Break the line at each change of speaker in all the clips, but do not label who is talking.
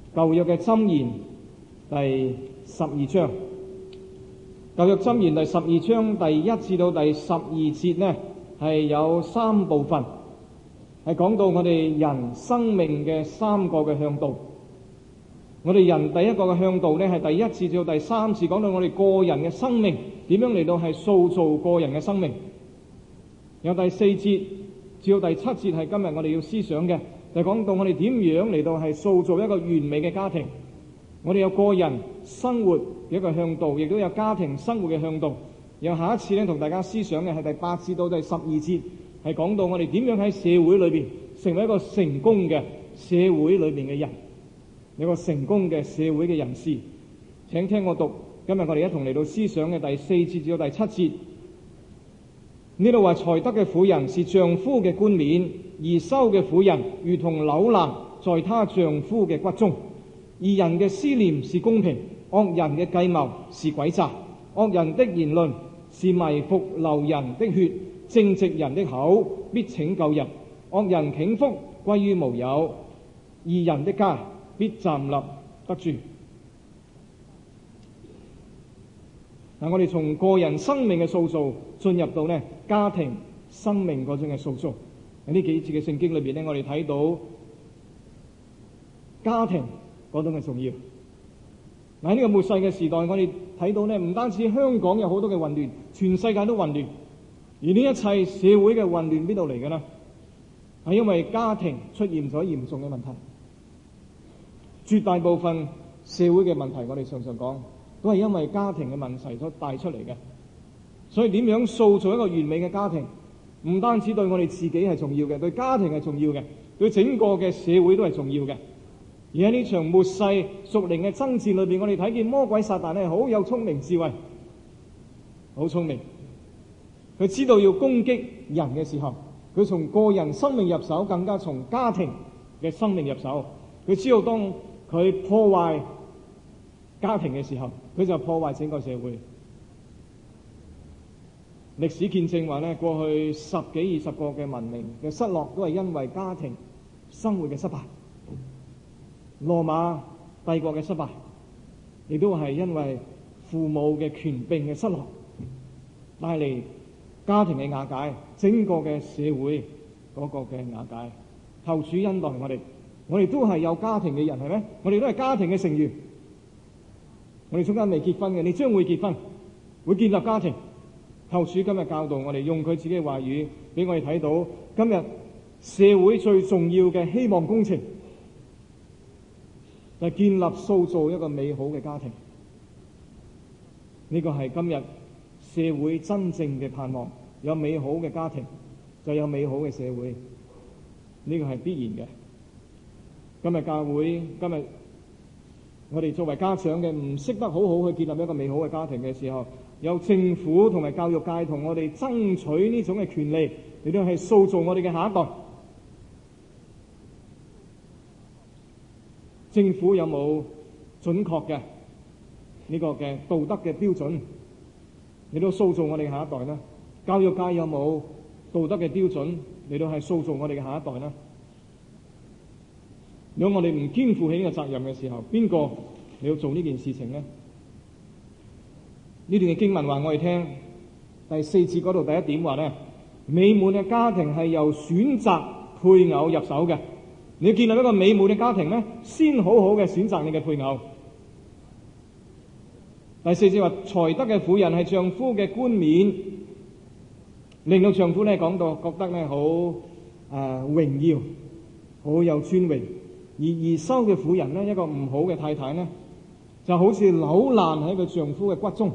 舊約嘅箴言第12章，舊約箴言第12章第1至到第12節呢，係有3部分，係講到我哋人生命嘅3個嘅向導。我哋人第一個嘅向導呢，係第1節至到第3節，講到我哋個人嘅生命點樣嚟到係塑造個人嘅生命。有第4節至到第7節係今日我哋要思想嘅，就講到我哋點樣嚟到係塑造一個完美嘅家庭。我哋有個人生活嘅一個向導，亦都有家庭生活嘅向導。然後下一次呢，同大家思想嘅係第8節到第12節，係講到我哋點樣喺社會裏邊成為一個成功嘅社會裏邊嘅人，有個成功嘅社會嘅人士。請聽我讀今日我哋一同嚟到思想嘅第4節至到第7節。呢度話，才德嘅婦人是丈夫嘅冠冕，貽羞嘅婦人如同朽爛在她丈夫嘅骨中。義人嘅思念是公平，惡人嘅計謀是詭詐。惡人的言論是迷伏流人的血，正直人的口必拯救人。惡人傾覆歸於無有，義人的家必站立得住。嗱，我哋從個人生命嘅塑造進入到呢家庭生命嗰種嘅塑造。喺呢幾節嘅聖經裏邊呢，我哋睇到家庭嗰種嘅重要。喺呢個末世嘅時代，我哋睇到呢，唔單止香港有好多嘅混亂，全世界都混亂。而呢一切社會嘅混亂邊度嚟嘅呢？係因為家庭出現咗嚴重嘅問題。絕大部分社會嘅問題，我哋常常講，都係因為家庭嘅問題所帶出嚟嘅。所以點樣塑造一個完美嘅家庭，唔單止對我哋自己係重要嘅，對家庭係重要嘅，對整個嘅社會都係重要嘅。而喺呢場末世屬靈嘅爭戰裏邊，我哋睇見魔鬼撒旦咧好有聰明智慧，好聰明。佢知道要攻擊人嘅時候，佢從個人生命入手，更加從家庭嘅生命入手。佢知道當佢破壞家庭嘅時候，佢就破壞整個社會。歷史見證話咧，過去10幾20個嘅文明嘅失落，都係因為家庭生活嘅失敗。羅馬帝國嘅失敗，亦都係因為父母嘅權柄嘅失落，帶嚟家庭嘅瓦解，整個嘅社會嗰個嘅瓦解。求主恩待我哋都係有家庭嘅人，係咪？我哋都係家庭嘅成員。我哋中間未結婚嘅，你將會結婚，會建立家庭。求主今日教導我哋，用佢自己嘅話語俾我哋睇到今日社會最重要嘅希望工程，就係建立塑造一個美好嘅家庭。呢個係今日社會真正嘅盼望。有美好嘅家庭，就有美好嘅社會。呢個係必然嘅。今日教會，今日我哋作為家長嘅唔識得好好去建立一個美好嘅家庭嘅時候，有政府同埋教育界同我哋爭取呢種嘅權利，亦都係塑造我哋嘅下一代。政府有冇準確嘅呢個嘅道德嘅標準，亦都塑造我哋嘅下一代呢？教育界有冇道德嘅標準，亦都係塑造我哋嘅下一代呢？如果我哋唔肩負起呢個責任嘅時候，邊個你要做呢件事情呢？呢段嘅經文話我哋聽，第4節嗰度第1點話呢，美滿嘅家庭係由選擇配偶入手嘅。你要建立一個美滿嘅家庭呢，先好好嘅選擇你嘅配偶。第4節話，才德嘅婦人係丈夫嘅冠冕，令到丈夫呢講到覺得呢好榮耀，好有尊榮。而貽羞嘅婦人呢，一個唔好嘅太太呢，就好似朽爛喺佢丈夫嘅骨中。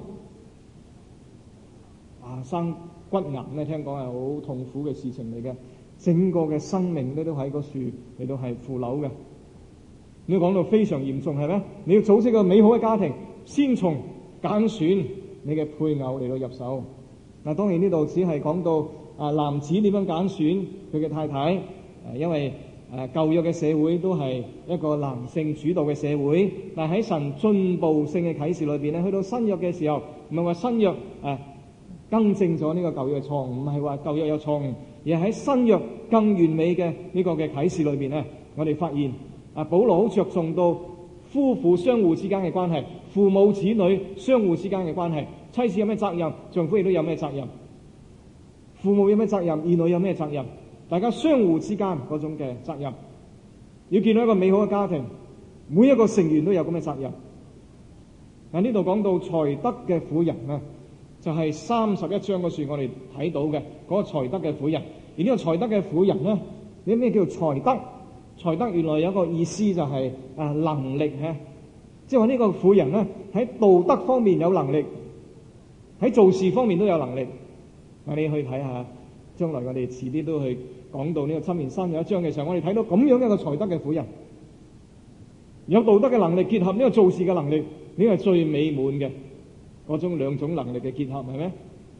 生骨癌呢，聽講係好痛苦嘅事情嚟嘅，整個嘅生命呢都喺個樹嚟到係腐朽嘅。你講到非常嚴重，係咩？你要組織個美好嘅家庭，先從揀選你嘅配偶嚟到入手。嗱，當然呢度只係講到男子點樣揀選佢嘅太太，因為舊約嘅社會都係一個男性主導嘅社會，但係喺神進步性嘅啟示裏邊咧，去到新約嘅時候，唔係話新約更正咗呢個舊約嘅錯誤，唔係話舊約有錯誤，而係喺新約更完美嘅呢個嘅啟示裏邊咧，我哋發現保羅好着重到夫婦相互之間嘅關係，父母子女相互之間嘅關係，妻子有咩責任，丈夫亦都有咩責任，父母有咩責任，兒女有咩責任，大家相互之間嗰種嘅責任，要建立一個美好嘅家庭，每一個成員都有咁嘅責任。嗱，呢度講到才德嘅婦人啊，就係31章嗰處我哋睇到嘅嗰個才德嘅婦人。而呢個才德嘅婦人咧，你咩叫才德？才德原來有一個意思就係能力嚇，即係話呢個婦人咧喺道德方面有能力，喺做事方面都有能力。你去睇下，將來我哋遲啲都去講到呢個箴言31章嘅時候，我哋睇到咁樣一個才德嘅婦人，有道德嘅能力結合呢個做事嘅能力，呢個係最美滿嘅嗰種兩種能力嘅結合，係咪？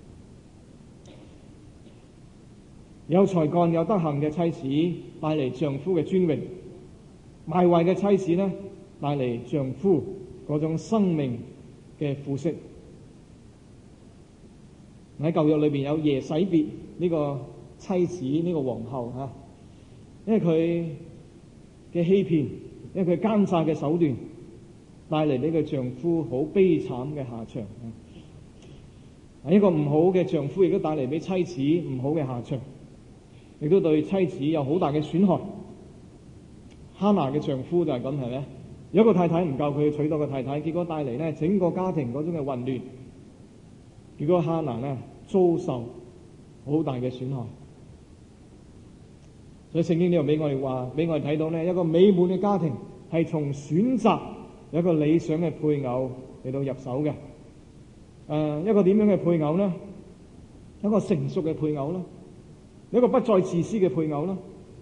有才幹有德行嘅妻子帶嚟丈夫嘅尊榮，敗壞嘅妻子呢帶嚟丈夫嗰種生命嘅腐蝕。喺舊約裏邊有耶洗別呢個妻子，呢個皇后嚇，因為佢嘅欺騙，因為佢奸詐嘅手段，帶嚟呢個丈夫好悲慘嘅下場。一個唔好嘅丈夫亦都帶嚟俾妻子唔好嘅下場，亦都對妻子有好大嘅損害。哈拿嘅丈夫就係咁，係咪？有一個太太唔夠佢娶到個太太，結果帶嚟呢整個家庭嗰種嘅混亂，結果哈拿呢遭受好大嘅損害。所以聖經呢度俾我哋話，俾我哋睇到呢一個美滿嘅家庭係從選擇有一個理想嘅配偶嚟到入手嘅。一個點樣嘅配偶呢？一個成熟嘅配偶啦，一個不再自私嘅配偶啦。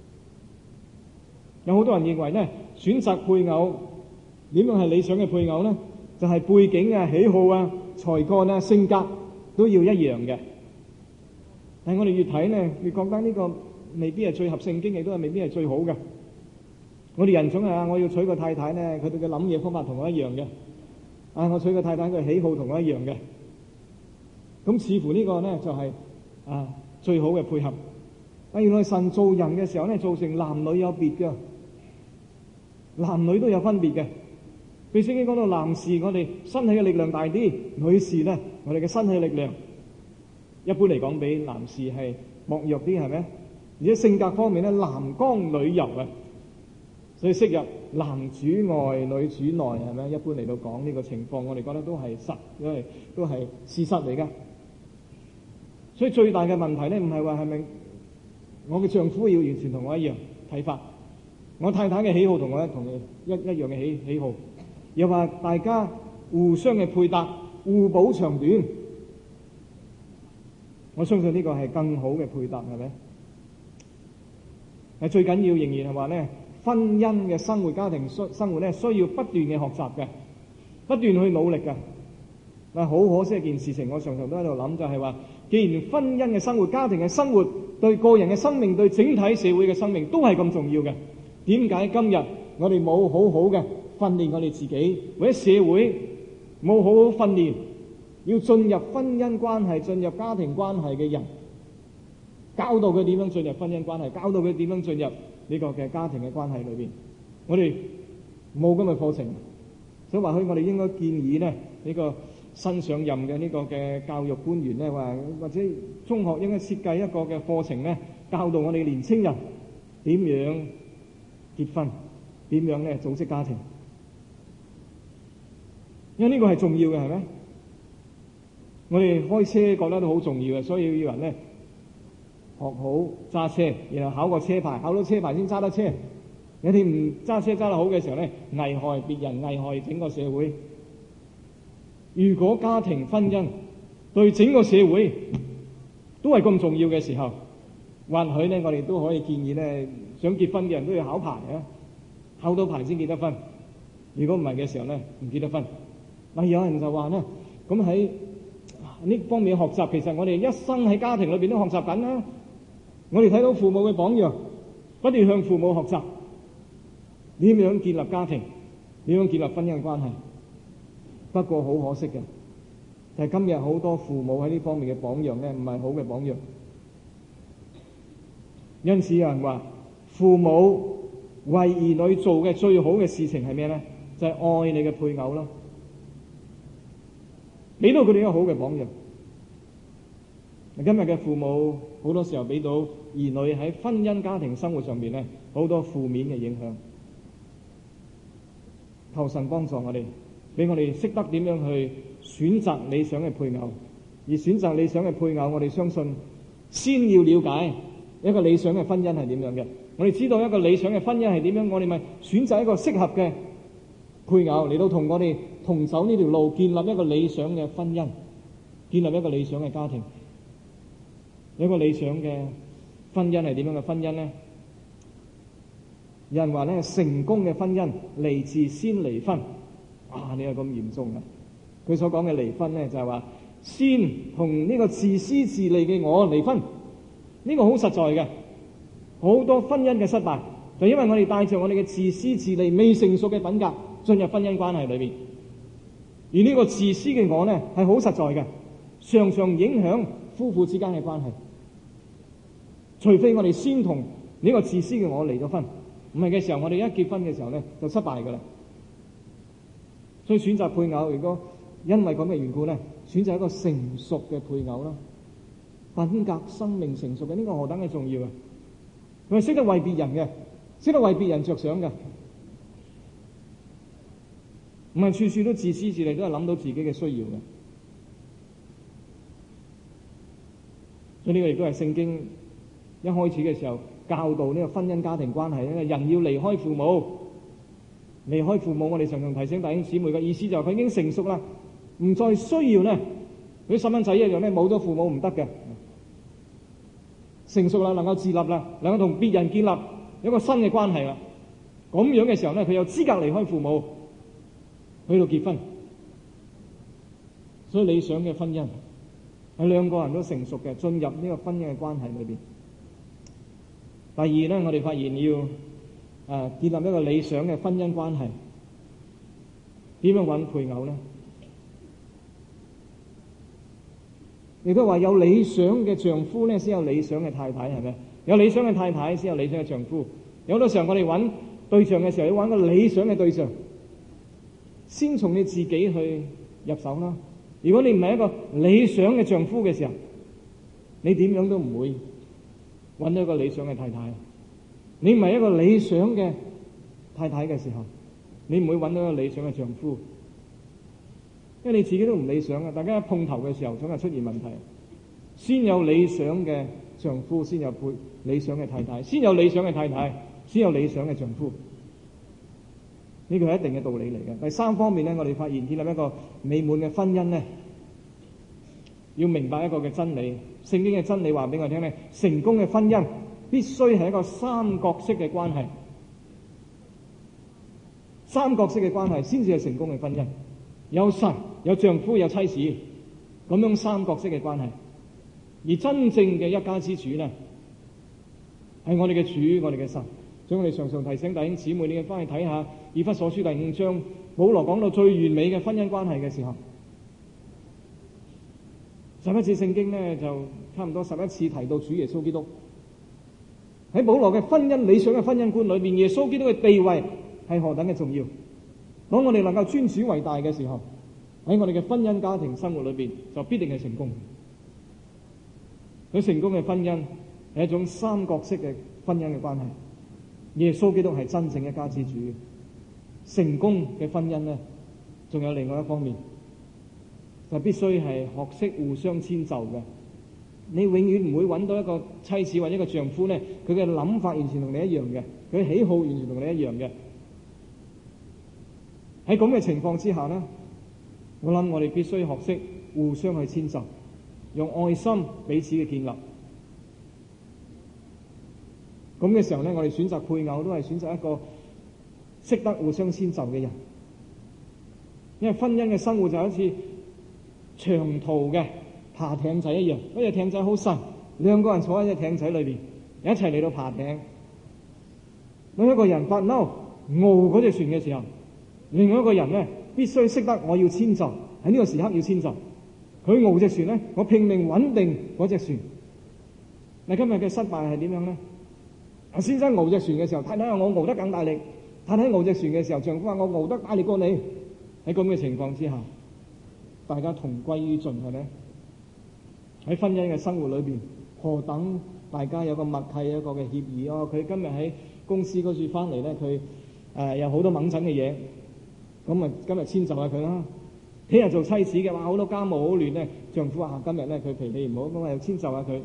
有好多人認為呢，選擇配偶點樣係理想嘅配偶呢？就係背景啊、喜好啊、才幹啊、性格都要一樣嘅。但係我哋越睇呢，越覺得呢個未必係最合聖經，亦都係未必係最好嘅。我哋人總係我要娶個太太呢，佢哋嘅諗嘢方法同我一樣嘅。我娶個太太佢喜好同我一樣嘅。咁似乎呢個呢就係最好嘅配合。但原來神造人嘅時候呢，造成男女有別嘅，男女都有分別嘅。譬如聖經講到男士我哋身體嘅力量大啲，女士呢我哋嘅身體力量一般嚟講比男士係薄弱啲，係咪？而且性格方面呢，男剛女柔啊，所以昔日男主外女主內，係咪？一般嚟到講呢個情況，我哋覺得都係實，因為都係事實嚟噶。所以最大嘅問題呢，唔係話係咪我嘅丈夫要完全同我一樣睇法，我太太嘅喜好同我一樣嘅喜好，又話大家互相嘅配搭，互補長短。我相信呢個係更好嘅配搭，係咪？係最緊要仍然係話呢，婚姻嘅生活、家庭生活呢，需要不斷嘅學習嘅，不斷去努力嘅。好可惜一件事情，我常常都喺度諗，就係話，既然婚姻嘅生活、家庭嘅生活對個人嘅生命、對整體社會嘅生命都係咁重要嘅，點解今日我哋冇好好嘅訓練我哋自己，或者社會冇好好訓練要進入婚姻關係、進入家庭關係嘅人，教導佢點樣進入婚姻關係，教導佢點樣進入呢個嘅家庭嘅關係裏邊？我哋冇咁嘅課程，所以或許我哋應該建議呢，呢個新上任嘅呢個嘅教育官員呢，或者中學應該設計一個嘅課程呢，教導我哋年青人點樣結婚，點樣呢組織家庭，因為呢個係重要嘅，係咪？我哋開車覺得都好重要嘅，所以要人呢學好揸車，然後考個車牌，考到車牌先揸得車。你哋唔揸車揸得好嘅時候呢，危害別人，危害整個社會。如果家庭婚姻對整個社會都係咁重要嘅時候，或許呢我哋都可以建議呢，想結婚嘅人都要考牌啊，考到牌先結得婚。如果唔係嘅時候呢，唔結得婚。嗱，有人就話呢，咁喺呢方面學習，其實我哋一生喺家庭裏邊都學習緊啦。我哋睇到父母嘅榜樣，不斷向父母學習點樣建立家庭，點樣建立婚姻嘅關係。不過好可惜嘅，就係今日好多父母喺呢方面嘅榜樣呢，唔係好嘅榜樣。因此有人話，父母為兒女做嘅最好嘅事情係咩呢？ 就係愛你嘅配偶咯，俾到佢哋一個好嘅榜樣。今日嘅父母好多時候俾到兒女喺婚姻家庭生活上面咧好多負面嘅影響。求神幫助我哋，俾我哋識得點樣去選擇理想嘅配偶。而選擇理想嘅配偶，我哋相信先要了解一個理想嘅婚姻係點樣嘅。我哋知道一個理想嘅婚姻係點樣，我哋咪選擇一個適合嘅配偶嚟到同我哋同走呢條路，建立一個理想嘅婚姻，建立一個理想嘅家庭。一個理想嘅婚姻係點樣嘅婚姻呢？有人話咧，成功嘅婚姻嚟自先離婚。哇！你係咁嚴重啊！佢所講嘅離婚咧，就係話先同呢個自私自利嘅我離婚。呢個好實在嘅，好多婚姻嘅失敗就因為我哋帶着我哋嘅自私自利、未成熟嘅品格進入婚姻關係裏邊。而呢個自私嘅我咧，係好實在嘅，常常影響夫婦之間嘅關係。除非我哋先同呢個自私嘅我離咗婚，唔係嘅時候，我哋一結婚嘅時候咧就失敗噶啦。所以選擇配偶，如果因為咁嘅緣故咧，選擇一個成熟嘅配偶啦，品格、生命成熟嘅，呢個何等嘅重要啊！佢係識得為別人嘅，識得為別人着想嘅，唔係處處都自私自利，都係諗到自己嘅需要嘅。所以呢個亦都係聖經一開始嘅時候教導呢個婚姻家庭關係咧，人要離開父母，離開父母，我哋常常提醒弟兄姊妹嘅意思就係佢已經成熟啦，唔再需要咧，佢啲細蚊仔一樣咧，冇咗父母唔得嘅，成熟啦，能夠自立啦，能夠同別人建立一個新嘅關係啦，咁樣嘅時候咧，佢有資格離開父母去到結婚。所以理想嘅婚姻係兩個人都成熟嘅，進入呢個婚姻嘅關係裏邊。第二咧，我哋發現要建立一個理想嘅婚姻關係，點樣揾配偶咧？亦都話有理想嘅丈夫咧，先有理想嘅太太，係咪？有理想嘅太太，先有理想嘅丈夫。有好多時候我哋揾對象嘅時候，要揾個理想嘅對象，先從你自己去入手啦。如果你唔係一個理想嘅丈夫嘅時候，你點樣都唔會揾到一個理想嘅太太。你唔係一個理想嘅太太嘅時候，你唔會揾到一個理想嘅丈夫，因為你自己都唔理想嘅。大家一碰頭嘅時候，總係出現問題。先有理想嘅丈夫，先有理想嘅太太；先有理想嘅太太，先有理想嘅丈夫。呢個係一定嘅道理嚟嘅。第三方面咧，我哋發現建立一個美滿嘅婚姻咧，要明白一個嘅真理。聖經嘅真理話俾我聽咧，成功嘅婚姻必須係一個三角式嘅關係，三角式嘅關係先至係成功嘅婚姻。有神、有丈夫、有妻子，咁樣三角式嘅關係。而真正嘅一家之主呢，係我哋嘅主，我哋嘅神。所以我哋常常提醒弟兄姊妹，你要翻去睇下以弗所書第5章，保羅講到最完美嘅婚姻關係嘅時候，11次聖經呢，就差唔多11次提到主耶穌基督。喺保羅嘅婚姻理想嘅婚姻觀裏面，耶穌基督嘅地位係何等嘅重要。當我哋能夠尊主為大嘅時候，喺我哋嘅婚姻家庭生活裏邊就必定係成功。佢成功嘅婚姻係一種三角式嘅婚姻嘅關係。耶穌基督係真正一家之主。成功嘅婚姻呢，仲有另外一方面，就必須係學識互相遷就嘅。你永遠唔會揾到一個妻子或者一個丈夫呢，佢嘅諗法完全同你一樣嘅，佢喜好完全同你一樣嘅。喺咁嘅情況之下呢，我諗我哋必須學識互相去遷就，用愛心彼此嘅建立。咁嘅時候呢，我哋選擇配偶都係選擇一個識得互相遷就嘅人。因為婚姻嘅生活就好似長途嘅爬艇仔一樣，嗰隻艇仔好細，兩個人坐喺隻艇仔裏邊，一齊嚟到爬艇。當一個人發嬲傲嗰隻船嘅時候，另外一個人呢，必須識得我要遷就，喺呢個時刻要遷就。佢傲隻船呢，我拼命穩定嗰隻船。嗱，今日嘅失敗係點樣呢？先生傲隻船嘅時候，太太我傲得更大力， 太太熬隻船嘅時候，丈夫話我熬得大力過你。喺咁嘅情況之下，大家同歸於盡係咪？喺婚姻嘅生活裏邊，何等大家有個默契，有一個嘅協議。佢今日喺公司嗰處翻嚟咧，佢有好多猛疹嘅嘢，咁啊今日遷就下佢啦。聽日做妻子嘅話，好多家務好亂咧，丈夫話今日咧佢脾氣唔好，咁啊又遷就下佢。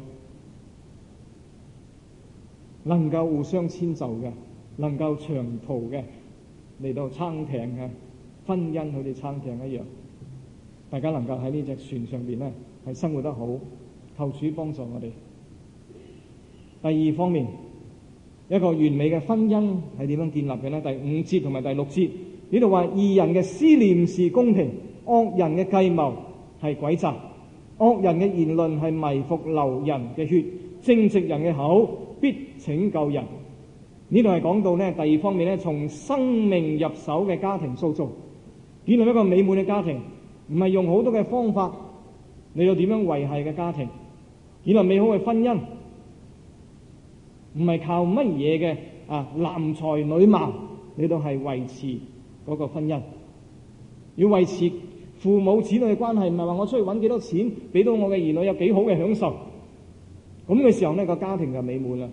能夠互相遷就嘅，能夠長途嘅嚟到撐艇嘅婚姻，好似撐艇一樣，大家能夠喺呢隻船上邊咧係生活得好，求主幫助我哋。第二方面，一個完美嘅婚姻係點樣建立嘅呢？第5節同埋第6節呢度話：義人嘅思念是公平，惡人嘅計謀係詭詐，惡人嘅言論係迷伏流人嘅血，正直人嘅口必拯救人。呢度係講到呢，第二方面呢，從生命入手嘅家庭塑造，建立一個美滿嘅家庭，唔係用好多嘅方法嚟到點樣維繫嘅家庭，建立美好嘅婚姻，唔係靠乜嘢嘅男才女貌嚟到係維持嗰個婚姻，要維持父母子女嘅關係，唔係話我出去揾幾多錢俾到我嘅兒女有幾好嘅享受，咁嘅時候呢，個家庭就美滿啦。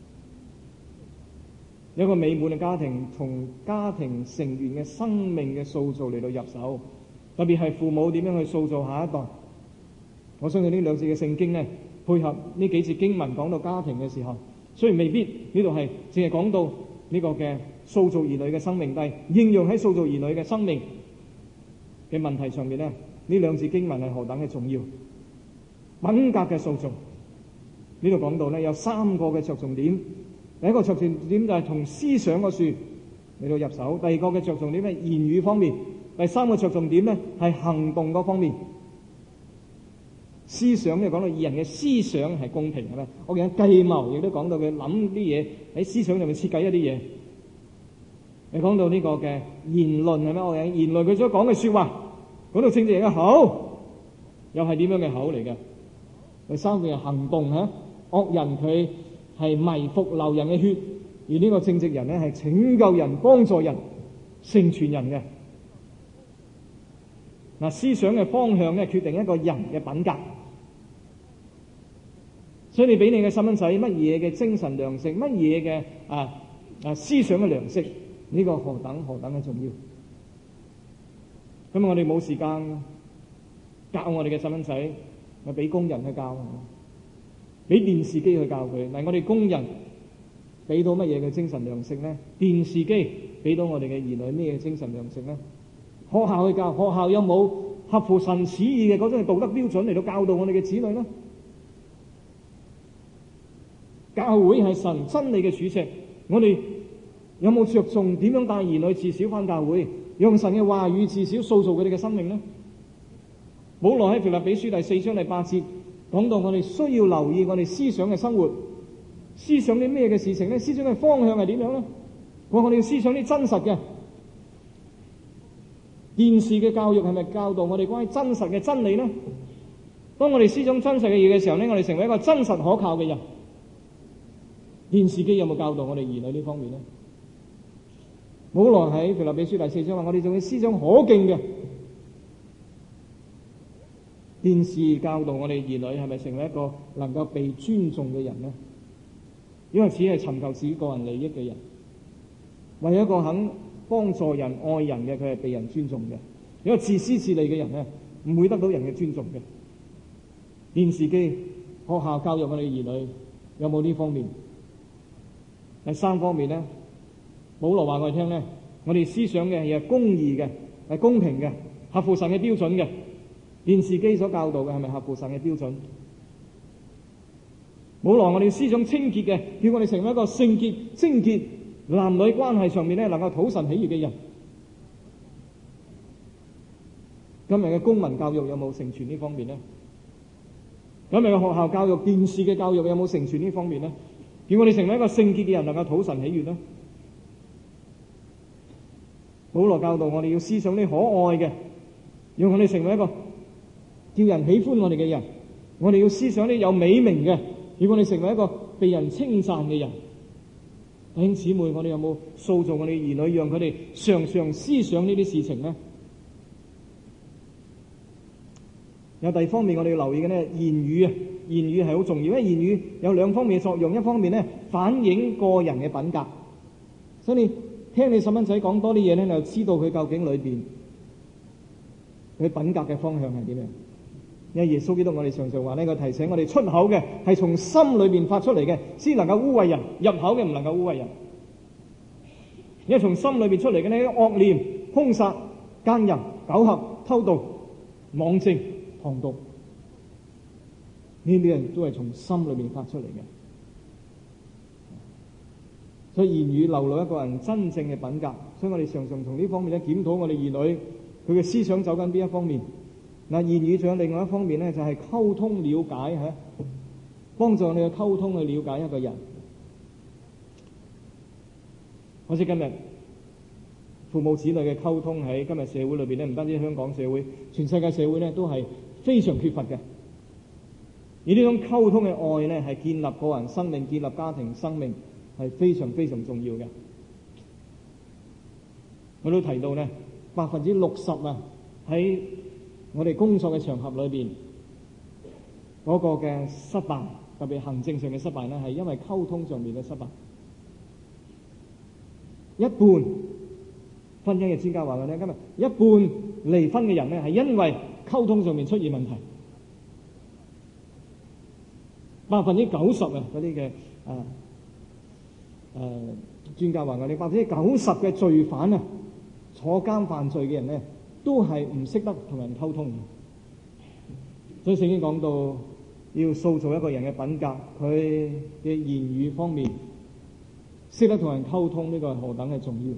一個美滿嘅家庭，從家庭成員嘅生命嘅塑造嚟到入手，特別係父母點樣去塑造下一代。我相信呢兩節嘅聖經呢，配合呢幾節經文講到家庭嘅時候，雖然未必呢度係淨係講到呢個嘅塑造兒女嘅生命，但係應用喺塑造兒女嘅生命嘅問題上面呢，呢兩節經文係何等嘅重要。品格嘅塑造，呢度講到呢有3個嘅着重點。第一個着重點就係從思想嗰處嚟到入手，第二個嘅着重點係言語方面，第三個着重點咧係行動嗰方面。思想就講到義人嘅思想係公平嘅咧，我哋嘅計謀亦都講到佢諗啲嘢喺思想上面設計一啲嘢。你講到呢個嘅言論係咩？我哋言論佢所講嘅說話，講到正直人嘅口，又係點樣嘅口嚟嘅？第三個係行動嚇，惡人佢係迷伏流人嘅血，而呢個正直人咧係拯救人、幫助人、成全人嘅。嗱，思想嘅方向咧決定一個人嘅品格。所以你俾你嘅細蚊仔乜嘢嘅精神糧食，乜嘢嘅思想嘅糧食，呢個何等嘅重要。咁我哋冇時間教我哋嘅細蚊仔，咪俾工人去教。俾電視機去教佢。嗱，我哋工人俾到乜嘢嘅精神糧食呢？電視機俾到我哋嘅兒女咩精神糧食呢？學校去教，學校有冇合乎神旨意嘅嗰種道德標準嚟到教導我哋嘅子女呢？教會係神真理嘅柱石，我哋有冇着重點樣帶兒女至少返教會，用神嘅話語至少塑造佢哋嘅生命呢？保羅喺腓立比書第4章第8節講到我哋需要留意我哋思想嘅生活，思想啲咩嘅事情呢？思想嘅方向係點樣呢？我哋要思想啲真實嘅。電視嘅教育係咪教導我哋關於真實嘅真理呢？當我哋思想真實嘅嘢嘅時候呢，我哋成為一個真實可靠嘅人。電視機有冇教導我哋兒女呢方面呢？保羅喺腓立比書第4章話：我哋仲要思想可敬嘅。電視教導我哋兒女係咪成為一個能夠被尊重嘅人呢？因為只係尋求自己個人利益嘅人，為一個肯幫助人、愛人嘅，佢係被人尊重嘅。一個自私自利嘅人呢，唔會得到人嘅尊重嘅。電視機、學校教育我哋兒女有冇呢方面？第三方面呢，保羅話我哋聽呢，我哋思想嘅係公義嘅，係公平嘅，合乎神嘅標準嘅。電視機所教導嘅係咪合乎神嘅標準？保羅我哋思想清潔嘅，叫我哋成為一個聖潔、貞潔、男女關係上面咧能夠討神喜悅嘅人。今日嘅公民教育有冇成全呢方面呢？今日嘅學校教育、電視嘅教育有冇成全呢方面呢？叫我哋成為一個聖潔嘅人，能夠討神喜悅呢？保羅教導我哋要思想啲可愛嘅，讓我哋成為一個叫人喜歡我哋嘅人。我哋要思想啲有美名嘅，要我哋成為一個被人稱讚嘅人。 弟兄姊妹，我哋有冇塑造我哋兒女，讓佢哋常常思想呢啲事情呢？有第二方面我哋要留意嘅呢，言語啊，言語係好重要，因為言語有兩方面嘅作用，一方面呢，反映個人嘅品格，所以你聽你細蚊仔講多啲嘢呢，你就知道佢究竟裏邊佢品格嘅方向係點樣。因為耶穌基督我哋常常話呢，佢提醒我哋出口嘅係從心裏邊發出嚟嘅，先能夠污穢人；入口嘅唔能夠污穢人。因為從心裏邊出嚟嘅呢，惡念、兇殺、奸淫、苟合、偷盜、妄證、謗讟，呢啲人都係從心裏邊發出嚟嘅。所以言語流露一個人真正嘅品格，所以我哋常常從呢方面咧檢討我哋兒女佢嘅思想走緊邊一方面。嗱，言語仲有另外一方面咧，就係溝通了解嚇，幫助你嘅溝通去了解一個人。好似今日父母子女嘅溝通喺今日社會裏邊咧，唔單止香港社會，全世界社會咧都係非常缺乏嘅。而呢種溝通嘅愛咧，係建立個人生命、建立家庭生命，係非常非常重要嘅。我都提到咧，60%啊喺我哋工作嘅場合裏邊嗰個嘅失敗，特別行政上嘅失敗咧，係因為溝通上面嘅失敗。一半婚姻嘅專家話嘅咧，今日一半離婚嘅人咧係因為溝通上面出現問題。90%啊嗰啲嘅專家話我哋90%嘅罪犯啊，坐監犯罪嘅人咧，都係唔識得同人溝通。所以聖經講到要塑造一個人嘅品格，佢嘅言語方面識得同人溝通，呢個係何等嘅重要。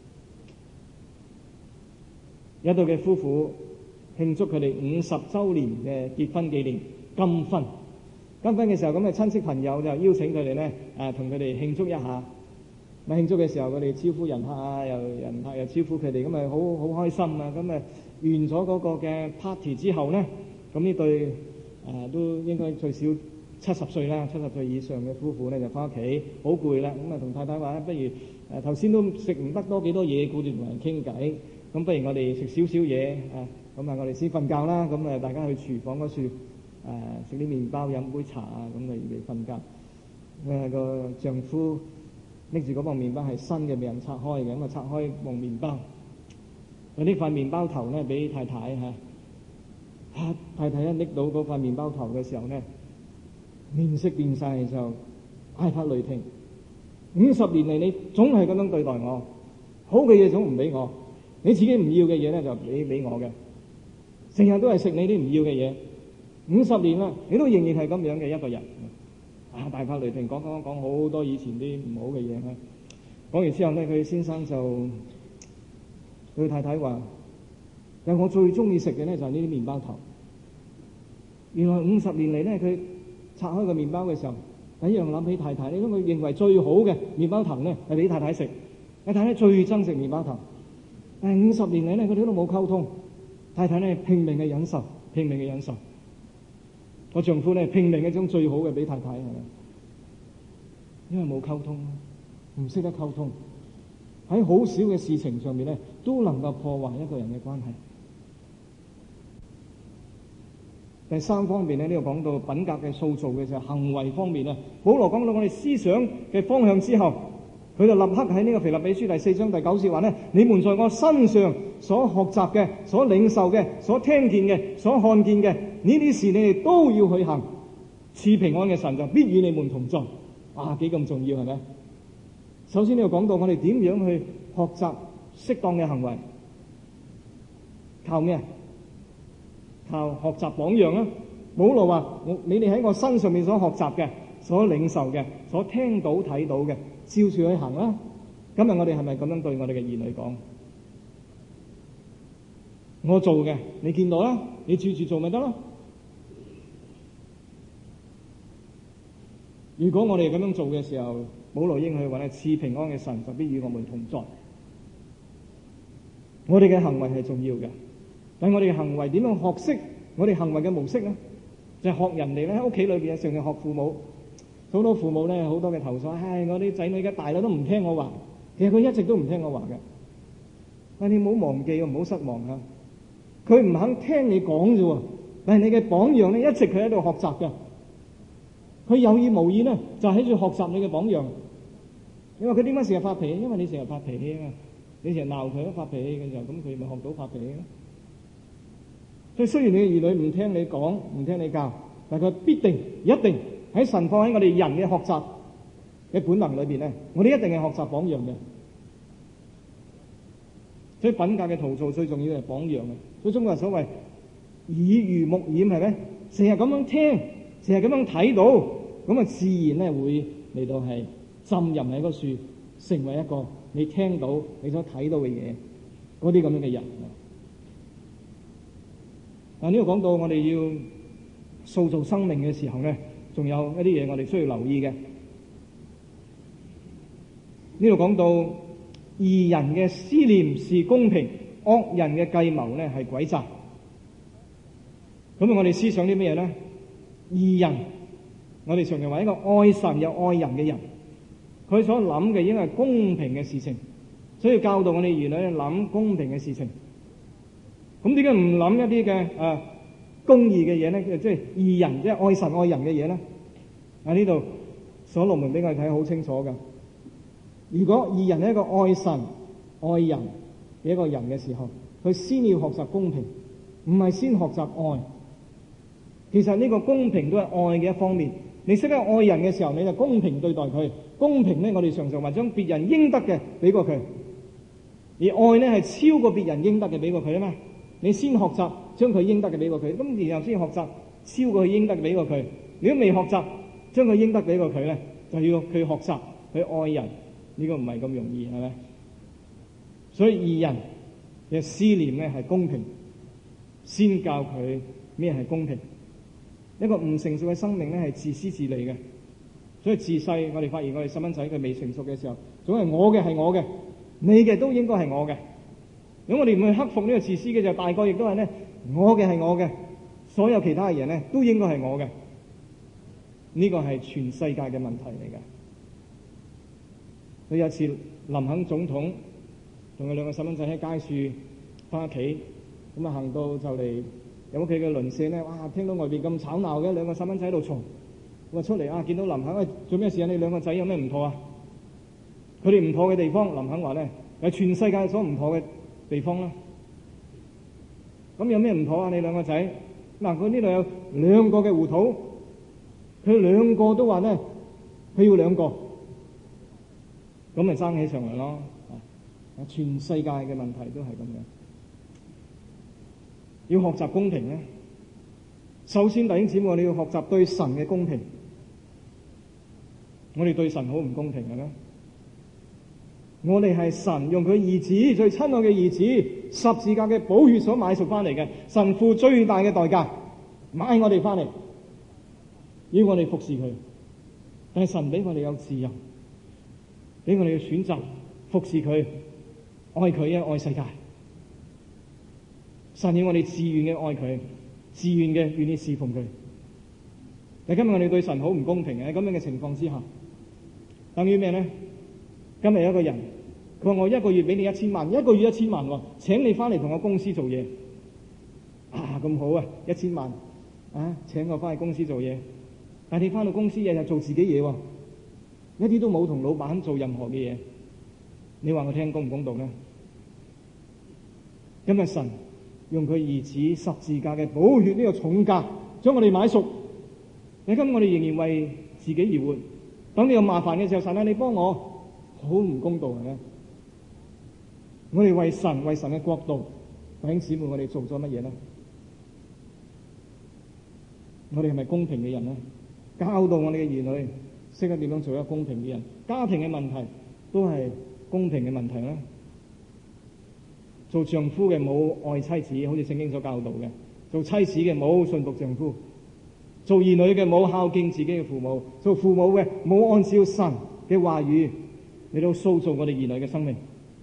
有一對嘅夫婦慶祝佢哋50週年嘅結婚紀念金婚。金婚嘅時候，咁嘅親戚朋友就邀請佢哋咧，同佢哋慶祝一下。咁慶祝嘅時候，佢哋招呼人客啊，人客又招呼佢哋，咁咪好開心啊！咁完咗嗰個嘅 party 之後咧，咁呢對都應該最少70歲啦，70歲以上嘅夫婦咧就翻屋企，好攰啦。咁同太太話，不如頭先都食唔得多幾多嘢，顧住同人傾偈，咁不如我哋食少少嘢咁我哋先瞓覺啦。咁大家去廚房嗰處食啲麵包，飲杯茶啊，咁預備瞓覺。個丈夫拎住嗰磅麵包係新嘅，俾人拆開嘅，咁拆開磅麵包，呢塊麵包頭咧俾太太太太一拎到嗰塊麵包頭嘅時候咧，面色變晒，就大發雷霆。50年嚟你總係咁樣對待我，好嘅嘢總唔俾我，你自己唔要嘅嘢咧就俾我嘅，成日都係食你啲唔要嘅嘢。50年啦，你都仍然係咁樣嘅一個人。大發雷霆，講好多以前啲唔好嘅嘢。講完之後咧，佢先生就佢太太話：但我最中意食嘅咧就係呢啲麵包頭。原來50年嚟咧，佢拆開個麵包嘅時候，第一樣諗起太太，因為佢認為最好嘅麵包頭咧係俾太太食。太太最憎食麵包頭，但係50年嚟咧，佢哋都冇溝通。太太咧拼命嘅忍受，拼命嘅忍受。我丈夫咧拼命嘅將最好嘅俾太太，係咪？因為冇溝通，唔識得溝通，喺好少嘅事情上面咧，都能夠破壞一個人嘅關係。第三方面咧，呢度講到品格嘅塑造嘅就係行為方面啊。保羅講到我哋思想嘅方向之後，佢就立刻喺呢個腓立比書第4章第9節話咧：你們在我身上所學習嘅、所領受嘅、所聽見嘅、所看見嘅，呢啲事你哋都要去行，賜平安嘅神就必與你們同在。幾咁重要係咪？首先呢度講到我哋點樣去學習適當嘅行為，靠咩？靠學習榜樣啊！保羅話：你哋喺我身上面所學習嘅、所領受嘅、所聽到睇到嘅，照住去行啦。今日我哋係咪咁樣對我哋嘅兒女講？我做嘅，你見到啦，你照住做咪得咯。如果我哋咁樣做嘅時候，保羅應許話咧：賜平安嘅神就必與我們同在。我哋嘅行為係重要嘅，但係我哋嘅行為點樣學識我哋行為嘅模式咧？就係學人哋咧，喺屋企裏邊成日學父母， 好多父母咧，好多嘅投訴，我啲仔女嘅大佬都唔聽我話，其實佢一直都唔聽我話嘅。但你唔好忘記，唔好失望啊！佢唔肯聽你講啫喎，但係你嘅榜樣咧，一直佢喺度學習嘅。佢有意無意咧，就喺度學習你嘅榜樣。你話佢點解成日發脾氣？因為你成日發脾氣啊嘛，你成日鬧佢都發脾氣嘅時候，咁佢咪學到發脾氣咯。所以雖然你嘅兒女唔聽你講，唔聽你教，但係佢必定一定喺神放喺我哋人嘅學習嘅本能裏邊咧，我哋一定係學習榜樣嘅。所以品格嘅陶造最重要係榜樣嘅。所以中國人所謂耳濡目染，係咪？成日咁樣聽，成日咁樣睇到，咁啊自然咧會嚟到係浸淫喺個樹，成為一個你聽到、你所睇到嘅嘢，嗰啲咁樣嘅人。但呢度講到我哋要塑造生命嘅時候咧，仲有一啲嘢我哋需要留意嘅。呢度講到義人嘅思念是公平，惡人嘅計謀咧係詭詐。咁我哋思想啲咩嘢咧？義人，我哋常常話一個愛神又愛人嘅人，佢所諗嘅應該係公平嘅事情，所以教導我哋兒女諗公平嘅事情。咁點解唔諗一啲嘅公義嘅嘢咧？即係義人，即係愛神愛人嘅嘢咧？呢度所羅門俾我哋睇好清楚噶。如果義人係一個愛神愛人嘅一個人嘅時候，佢先要學習公平，唔係先學習愛。其實呢個公平都係愛嘅一方面。你識得愛人嘅時候，你就公平對待佢。公平咧，我哋常常話將別人應得嘅俾過佢，而愛咧係超過別人應得嘅俾過佢啊嘛。你先學習將佢應得嘅俾過佢，咁然後先學習超過佢應得嘅俾過佢。如果未學習將佢應得俾過佢咧，就要佢學習去愛人。呢個唔係咁容易，係咪？所以義人嘅思念咧係公平，先教佢咩係公平。一個唔成熟嘅生命咧係自私自利嘅，所以自細我哋發現我哋細蚊仔佢未成熟嘅時候，總係我嘅係我嘅，你嘅都應該係我嘅。如果我哋唔去克服呢個自私嘅，就大個亦都係咧，我嘅係我嘅，所有其他嘅人咧都應該係我嘅。呢個係全世界嘅問題嚟嘅。佢有一次林肯總統同佢兩個細蚊仔喺街樹翻屋企，咁啊行到就嚟有屋企嘅鄰舍咧，哇！聽到外邊咁吵鬧嘅，兩個細蚊仔喺度嘈，咁啊出嚟見到林肯，喂，做咩事啊？你兩個仔有咩唔妥啊？佢哋唔妥嘅地方，林肯話咧係全世界所唔妥嘅地方啦。咁有咩唔妥啊？你兩個仔嗱，佢呢度有兩個嘅胡桃，佢兩個都話咧，佢要兩個。咁咪爭起上嚟咯！全世界嘅問題都係咁樣。要學習公平咧，首先弟兄姊妹，我哋要學習對神嘅公平。我哋對神好唔公平嘅咧？我哋係神用佢兒子最親愛嘅兒子十字架嘅寶血所買贖翻嚟嘅，神付最大嘅代價買我哋翻嚟，要我哋服侍佢。但係神俾我哋有自由，俾我哋嘅選擇，服侍佢，愛佢愛世界。神要我哋自願嘅愛佢，自願嘅願意侍奉佢。但今日我哋對神好唔公平嘅，喺咁樣嘅情況之下，等於咩咧？今日有一個人，佢話我一個月俾你1000萬，一個月1000萬喎，請你翻嚟同我公司做嘢。咁好啊，1000萬請我翻去公司做嘢。但係你翻到公司日日做自己嘢喎，一啲都冇同老闆做任何嘅嘢。你話我聽公唔公道咧？今日神用佢兒子十字架嘅寶血呢個重價將我哋買贖，你今我哋仍然為自己而活。等你有麻煩嘅時候，神你幫我，好唔公道係咪？我哋為神嘅國度，弟兄姊妹，我哋做咗乜嘢咧？我哋係咪公平嘅人咧？教導我哋嘅兒女識得點樣做一個公平嘅人。家庭嘅問題都係公平嘅問題啦。做丈夫嘅冇愛妻子，好似聖經所教導嘅；做妻子嘅冇順服丈夫；做兒女嘅冇孝敬自己嘅父母；做父母嘅冇按照神嘅話語嚟到塑造我哋兒女嘅生命。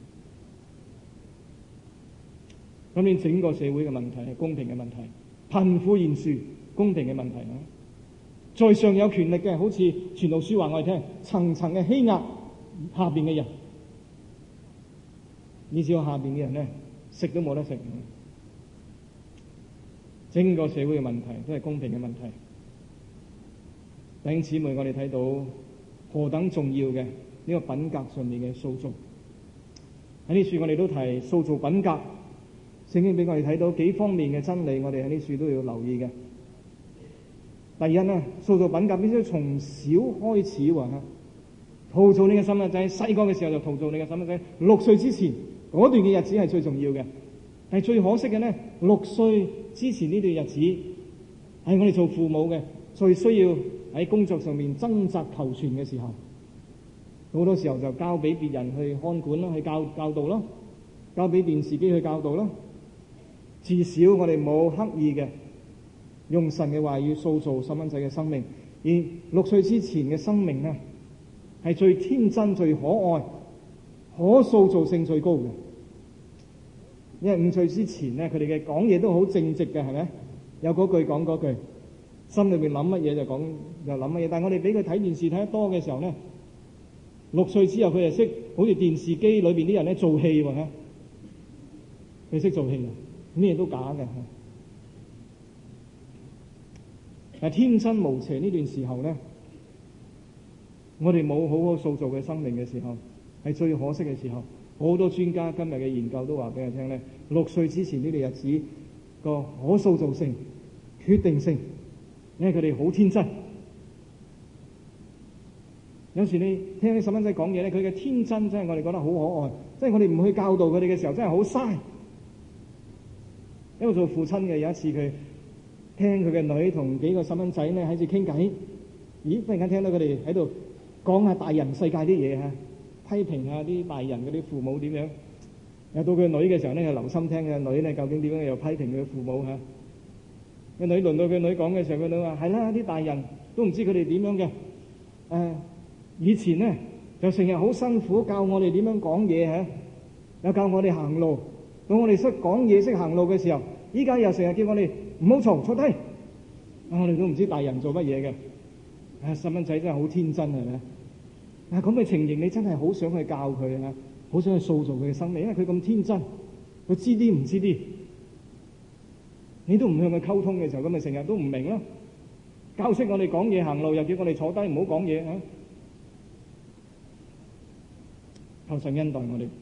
今年整個社會嘅問題係公平嘅問題，貧富懸殊公平嘅問題啊！ 在上有權力嘅，好似傳道書話我哋聽，層層嘅欺壓下邊嘅人，以至到下邊嘅人咧食都冇得食。整個社會嘅問題都係公平嘅問題。弟兄姊妹，我哋睇到何等重要嘅呢個品格上面嘅塑造。喺呢處我哋都提塑造品格，聖經俾我哋睇到幾方面嘅真理，我哋喺呢處都要留意嘅。第一咧，塑造品格必須從小開始喎。陶造你嘅細蚊仔，細個嘅時候就陶造你嘅細蚊仔。6歲之前嗰段嘅日子係最重要嘅，但係最可惜嘅咧，6歲之前呢段日子係我哋做父母嘅最需要喺工作上面掙扎求全嘅時候。好多時候就交俾別人去看管啦，去教導啦，交俾電視機去教導啦。至少我哋冇刻意嘅用神嘅話語塑造細蚊仔嘅生命，而6歲之前嘅生命咧係最天真、最可愛、可塑造性最高嘅。因為5歲之前咧，佢哋嘅講嘢都好正直嘅，係咪？有嗰句講嗰句，心裏邊諗乜嘢就講就諗乜嘢。但係我哋俾佢睇電視睇得多嘅時候咧，6歲之後佢就識好似電視機裏邊啲人咧做戲喎嚇，佢識做戲啊，咩都假嘅。但係天真無邪呢段時候咧，我哋冇好好塑造佢生命嘅時候，係最可惜嘅時候。好多專家今日嘅研究都話俾我聽咧，6歲之前呢段日子個可塑造性、決定性，因為佢哋好天真。有時你聽啲細蚊仔講嘢咧，佢嘅天真真係我哋覺得好可愛，即係我哋唔去教導佢哋嘅時候，真係好嘥。因為做父親嘅有一次佢聽佢嘅女同幾個細蚊仔咧喺度傾偈，咦？忽然間聽到佢哋喺度講下大人世界啲嘢嚇，批評下啲大人嗰啲父母點樣。又到佢女嘅時候咧，就留心聽佢女咧究竟點樣又批評佢父母嚇。個女輪到佢女講嘅時候，佢女話：係啦，啲大人都唔知佢哋點樣嘅。以前咧就成日好辛苦教我哋點樣講嘢嚇，又教我哋行路。到我哋識講嘢、識行路嘅時候，依家又成日叫我哋唔好嘈，坐低。我哋都唔知大人做乜嘢嘅。細蚊仔真係好天真，係咪？咁嘅情形，你真係好想去教佢啊，好想去塑造佢嘅生命，因為佢咁天真，佢知啲唔知啲。你都唔向佢溝通嘅時候，咁咪成日都唔明咯。教識我哋講嘢行路，又叫我哋坐低唔好講嘢啊！求神恩待我哋。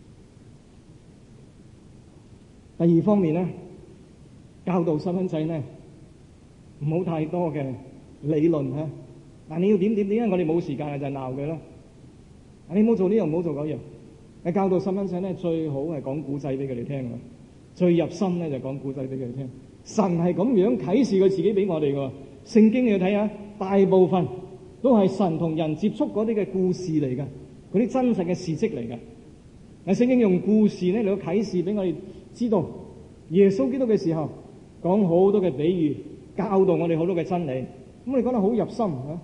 第二方面咧，教導細蚊仔咧，唔好太多嘅理論嚇。嗱，你要點點點，因為我哋冇時間就鬧佢咯。你唔好做呢樣，唔好做嗰樣。你教導細蚊仔咧，最好係講古仔俾佢哋聽啊！最入心咧就講古仔俾佢哋聽。神係咁樣啟示佢自己俾我哋㗎。聖經你要睇下，大部分都係神同人接觸嗰啲嘅故事嚟㗎，嗰啲真實嘅事蹟嚟㗎。嗱，聖經用故事咧嚟到啟示俾我哋知道耶穌基督嘅時候，講好多嘅比喻，教導我哋好多嘅真理。咁我哋覺得好入心啊！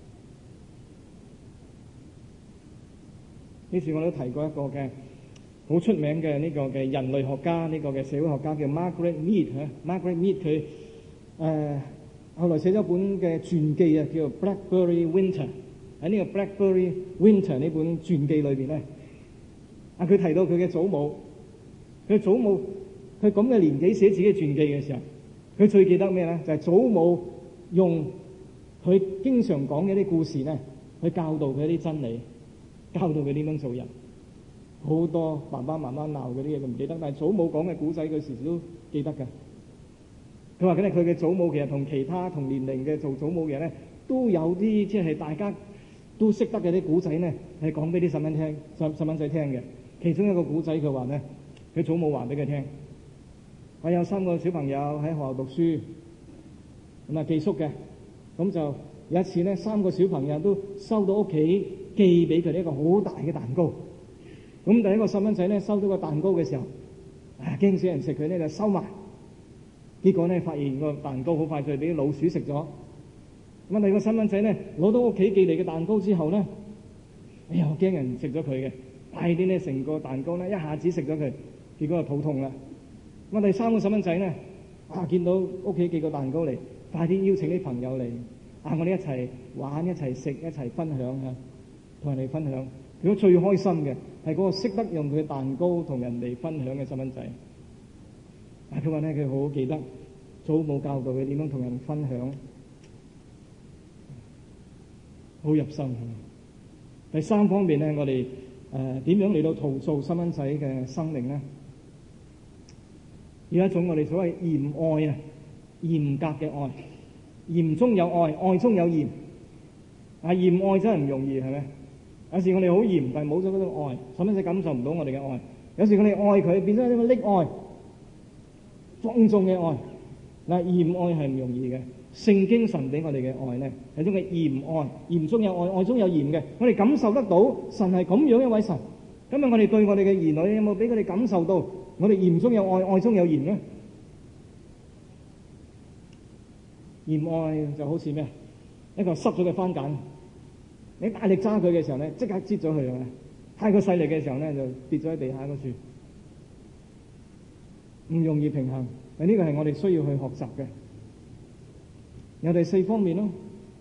呢次我都提過一個嘅好出名嘅呢個嘅人類學家，呢個嘅社會學家叫 Margaret Mead 嚇。Margaret Mead 佢後來寫咗本嘅傳記啊，叫做 Blackberry Winter。喺呢個 Blackberry Winter 呢本傳記裏邊咧，佢提到佢嘅祖母，佢咁嘅年紀寫自己嘅傳記嘅時候，佢最記得咩咧？就係祖母用佢經常講嘅啲故事咧，去教導佢一啲真理。教導佢點樣做人，好多爸爸媽媽鬧嗰啲嘢佢唔記得，但係祖母講嘅古仔佢時時都記得㗎。佢話佢嘅祖母其實同其他同年齡嘅做祖母嘅人咧，都有啲即係大家都識得嘅啲古仔咧，係講俾啲細蚊仔聽嘅。其中一個古仔佢話咧，佢祖母話俾佢聽，我有3個小朋友喺學校讀書，咁啊寄宿嘅，咁就有一次咧，3個小朋友都收到屋企寄俾佢哋一個好大嘅蛋糕。咁第一個細蚊仔咧收到個蛋糕嘅時候，驚死人食佢咧就收埋。結果咧發現個蛋糕好快就俾啲老鼠食咗。咁第二個細蚊仔咧攞到屋企寄嚟嘅蛋糕之後咧，哎呀驚人食咗佢嘅，快啲咧成個蛋糕咧一下子食咗佢，結果就肚痛啦。咁第3個細蚊仔咧見到屋企寄個蛋糕嚟，快啲邀請啲朋友嚟我哋一齊玩、一齊食、一齊分享啊，同人哋分享。如果最開心嘅係嗰個識得用佢蛋糕同人哋分享嘅細蚊仔。佢話咧，佢好記得祖母教導佢點樣同人分享，好入心。第三方面咧，我哋點樣嚟到陶造細蚊仔嘅生命咧？有一種我哋所謂嚴愛啊，嚴格嘅愛，嚴中有愛，愛中有嚴。嚴愛真係唔容易，係咪？有時我哋好嚴，但係冇咗嗰種愛，細蚊仔感受唔到我哋嘅愛。有時我哋愛佢，變咗一個溺愛、放縱嘅愛。嚴愛係唔容易嘅。聖經神俾我哋嘅愛咧，係一種嘅嚴愛，嚴中有愛，愛中有嚴嘅。我哋感受得到神係咁樣一位神。今日我哋對我哋嘅兒女有冇俾佢哋感受到我哋嚴中有愛，愛中有嚴咧？嚴愛就好似咩？一個濕咗嘅番梘，你大力揸佢嘅時候咧，即刻擠咗佢係咪？太過細力嘅時候咧，就跌咗喺地下嗰處，唔容易平衡。呢個係我哋需要去學習嘅。有第四方面咯，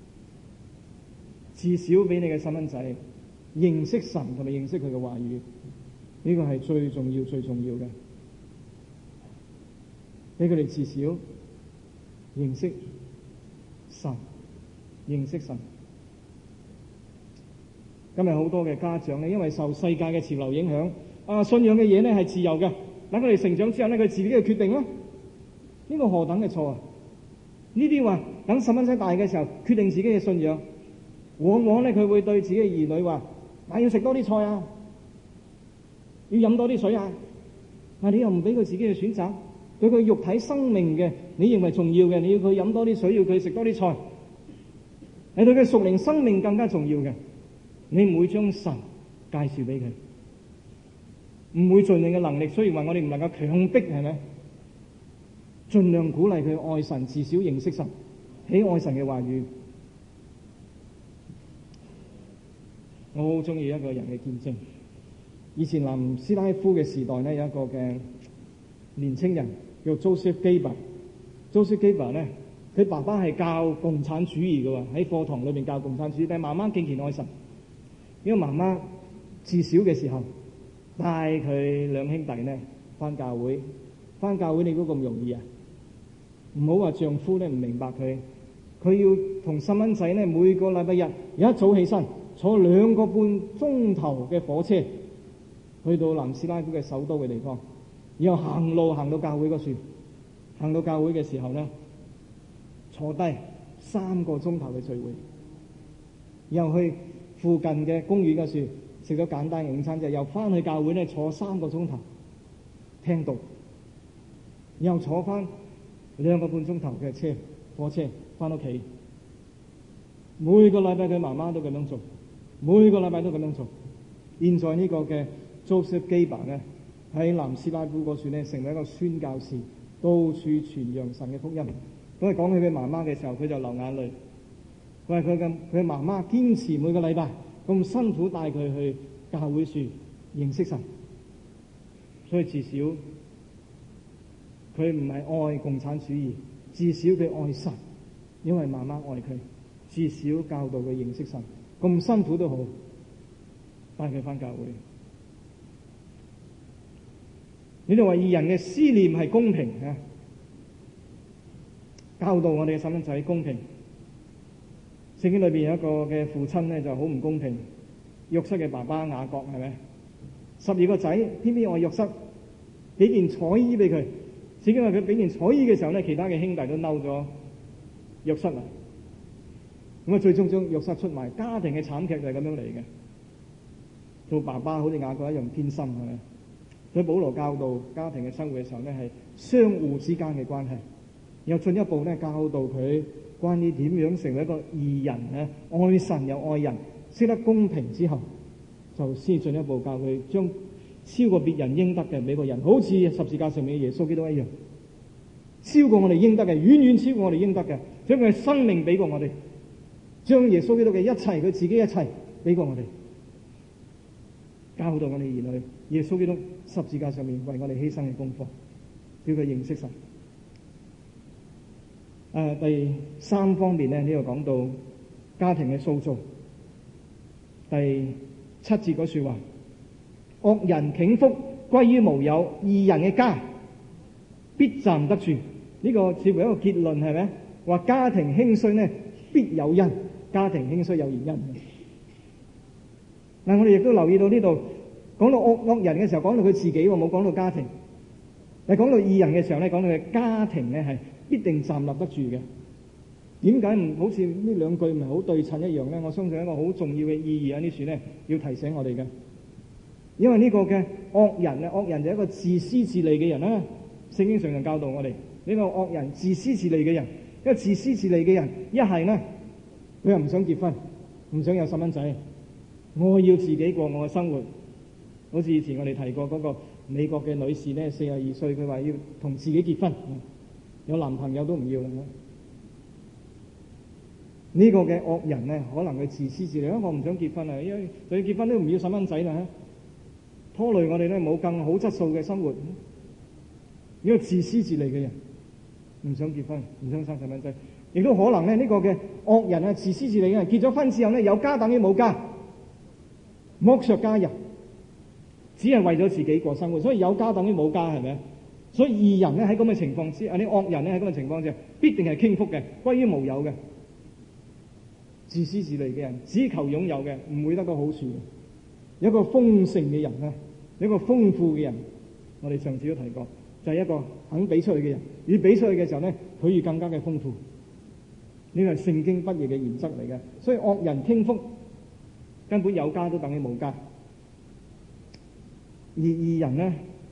至少俾你嘅細蚊仔認識神同埋認識佢嘅話語，呢個係最重要、最重要嘅。俾佢哋至少認識神，認識神。今日好多嘅家長咧，因為受世界嘅潮流影響，信仰嘅嘢咧係自由嘅，等佢哋成長之後咧，佢自己嘅決定咯。呢個何等嘅錯啊！呢啲話等細蚊仔大嘅時候決定自己嘅信仰，往往咧佢會對自己嘅兒女話：要食多啲菜啊，要飲多啲水啊。你又唔俾佢自己嘅選擇，對佢肉體生命嘅你認為重要嘅，你要佢飲多啲水，要佢食多啲菜，係對佢屬靈生命更加重要嘅。你唔會將神介紹俾佢，唔會盡你嘅能力。雖然話我哋唔能夠強迫，係咪？盡量鼓勵佢愛神，至少認識神，喜愛神嘅話語。我好中意一個人嘅見證。以前南斯拉夫嘅時代咧，有一個嘅年青人叫 Joseph Gaber。Joseph Gaber 咧，佢爸爸係教共產主義嘅喎，喺課堂裏邊教共產主義，但係媽媽敬虔愛神。因為媽媽自小嘅時候帶佢兩兄弟咧返教會，你估咁容易啊？唔好話丈夫咧唔明白佢，佢要同細蚊仔咧每個禮拜日一早起身，坐2個半鐘頭嘅火車去到南斯拉夫嘅首都嘅地方，然後行路行到教會嗰處，行到教會嘅時候咧坐低3個鐘頭嘅聚會，然後去附近嘅公園嗰處食咗簡單嘅午餐之後，又翻去教會咧坐3個鐘頭聽道，又坐翻2個半鐘頭嘅火車翻屋企。每個禮拜佢媽媽都咁樣做，每個禮拜都咁樣做。現在呢個嘅 Joseph Gaber 咧喺南斯拉夫嗰處咧成為一個宣教士，到處傳揚神嘅福音。當佢講起佢媽媽嘅時候，佢就流眼淚。佢話佢媽媽堅持每個禮拜咁辛苦帶佢去教會處認識神，所以至少佢唔係愛共產主義，至少佢愛神，因為媽媽愛佢，至少教導佢認識神，咁辛苦都好，帶佢返教會。呢度話義人嘅思念係公平啊，教導我哋嘅細蚊仔公平。聖經裏邊有一個嘅父親咧就好唔公平，約瑟嘅爸爸雅各係咪？12個仔，偏偏愛約瑟，俾件彩衣俾佢。聖經話佢俾件彩衣嘅時候咧，其他嘅兄弟都嬲咗約瑟啊。咁最終將約瑟出賣，家庭嘅慘劇就係咁樣嚟嘅。做爸爸好似雅各一樣偏心係咪？所以保羅教導家庭嘅生活嘅時候咧，係相互之間嘅關係，然後進一步咧教導佢關於點樣成為一個義人咧，愛神又愛人，識得公平之後，就先進一步教佢將超過別人應得嘅俾個人，好似十字架上面嘅耶穌基督一樣，超過我哋應得嘅，遠遠超過我哋應得嘅，將佢嘅生命俾過我哋，將耶穌基督嘅一切，佢自己一切俾過我哋，教導我哋兒女耶穌基督十字架上面為我哋犧牲嘅功課，叫佢認識神。 第三方面咧，呢度講到家庭嘅塑造。第7節嗰說話，惡人傾覆歸於無有，義人嘅家必站得住。呢個似乎一個結論，係咪？話家庭興衰呢，必有因，家庭興衰有原因。嗱，我哋亦都留意到呢度講到惡人嘅時候，講到佢自己，冇講到家庭。但講到義人嘅時候咧，講到佢家庭咧係必定站立得住嘅。點解唔好似呢兩句唔係好對稱一樣咧？我相信一個好重要嘅意義喺呢處咧，要提醒我哋嘅。因為呢個嘅惡人啊，惡人就係一個自私自利嘅人啦。聖經上就教導我哋，呢個惡人自私自利嘅人，一個自私自利嘅人，一係咧佢又唔想結婚，唔想有細蚊仔，我要自己過我嘅生活。好似以前我哋提過嗰個美國嘅女士咧，42歲，佢話要同自己結婚，有男朋友都唔要啦。呢個嘅惡人咧，可能佢自私自利，我唔想結婚啊，因為就要結婚都唔要細蚊仔啦，拖累我哋咧冇更好質素嘅生活。呢個自私自利嘅人唔想結婚，唔想生細蚊仔，亦都可能咧呢個嘅惡人啊，自私自利嘅人結咗婚之後咧，有家等於冇家，剝削家人，只係為咗自己過生活，所以有家等於冇家，係咪？所以義人咧喺咁嘅情況之下，啲惡人咧喺咁嘅情況之下，必定係傾覆嘅，歸於無有嘅。自私自利嘅人，只求擁有嘅，唔會得到好處嘅。有一個豐盛嘅人咧，有一個豐富嘅人，我哋上次都提過，就係一個肯俾出去嘅人。而俾出去嘅時候咧，佢要更加嘅豐富。呢個係聖經不易嘅原則嚟嘅。所以惡人傾覆，根本有家都等於冇家。而義人咧，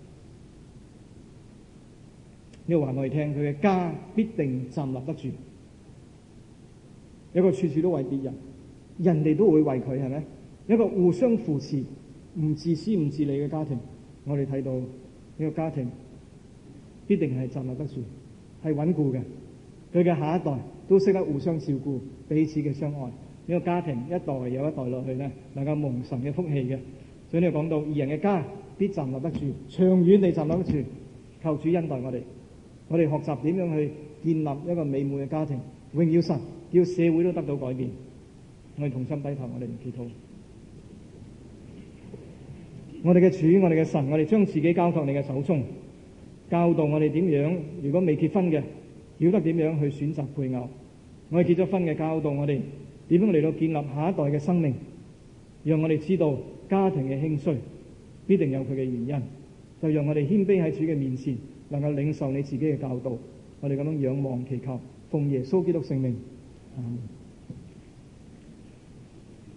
呢個話我哋聽，佢嘅家必定站立得住。一個處處都為別人，人哋都會為佢，係咪？一個互相扶持、唔自私唔自利嘅家庭，我哋睇到呢個家庭必定係站立得住，係穩固嘅。佢嘅下一代都識得互相照顧，彼此嘅相愛。呢個家庭一代又一代落去咧，能夠蒙神嘅福氣嘅。所以呢度講到義人嘅家必站立得住，長遠地站立得住。求主恩待我哋，我哋學習點樣去建立一個美滿嘅家庭，榮耀神，叫社會都得到改變。我哋同心低頭，我哋祈禱。我哋嘅主，我哋嘅神，我哋將自己交託你嘅手中，教導我哋點樣，如果未結婚嘅，曉得點樣去選擇配偶。我哋結咗婚嘅，教導我哋點樣嚟到建立下一代嘅生命，讓我哋知道家庭嘅興衰必定有佢嘅原因。就讓我哋謙卑喺主嘅面前，能夠領受你自己嘅教導。我哋咁樣仰望祈求，奉耶穌基督聖名。